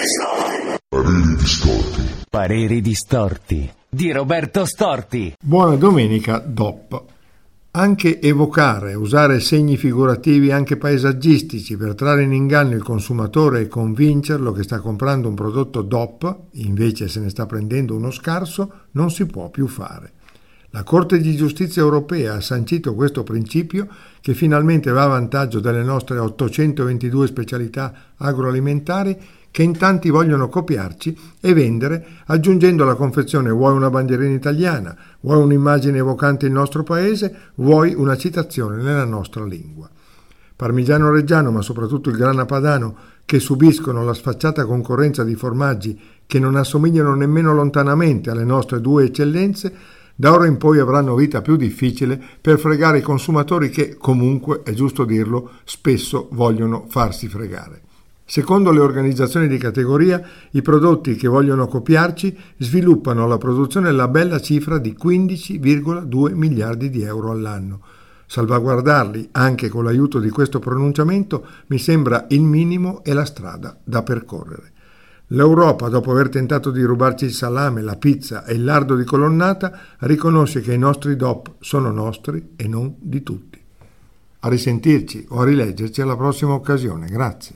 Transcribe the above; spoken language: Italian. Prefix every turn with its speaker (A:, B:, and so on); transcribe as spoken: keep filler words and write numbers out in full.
A: Pareri distorti.
B: Pareri distorti di Roberto Storti.
C: Buona domenica, D O P. Anche evocare, usare segni figurativi anche paesaggistici per trarre in inganno il consumatore e convincerlo che sta comprando un prodotto D O P, invece se ne sta prendendo uno scarso, non si può più fare. La Corte di Giustizia europea ha sancito questo principio che finalmente va a vantaggio delle nostre ottocentoventidue specialità agroalimentari che in tanti vogliono copiarci e vendere aggiungendo alla confezione vuoi una bandierina italiana, vuoi un'immagine evocante il nostro paese, vuoi una citazione nella nostra lingua. Parmigiano Reggiano, ma soprattutto il Grana Padano, che subiscono la sfacciata concorrenza di formaggi che non assomigliano nemmeno lontanamente alle nostre due eccellenze, da ora in poi avranno vita più difficile per fregare i consumatori che, comunque, è giusto dirlo, spesso vogliono farsi fregare. Secondo le organizzazioni di categoria, i prodotti che vogliono copiarci sviluppano la produzione la bella cifra di quindici virgola due miliardi di euro all'anno. Salvaguardarli, anche con l'aiuto di questo pronunciamento, mi sembra il minimo e la strada da percorrere. L'Europa, dopo aver tentato di rubarci il salame, la pizza e il lardo di colonnata, riconosce che i nostri D O P sono nostri e non di tutti. A risentirci o a rileggerci alla prossima occasione. Grazie.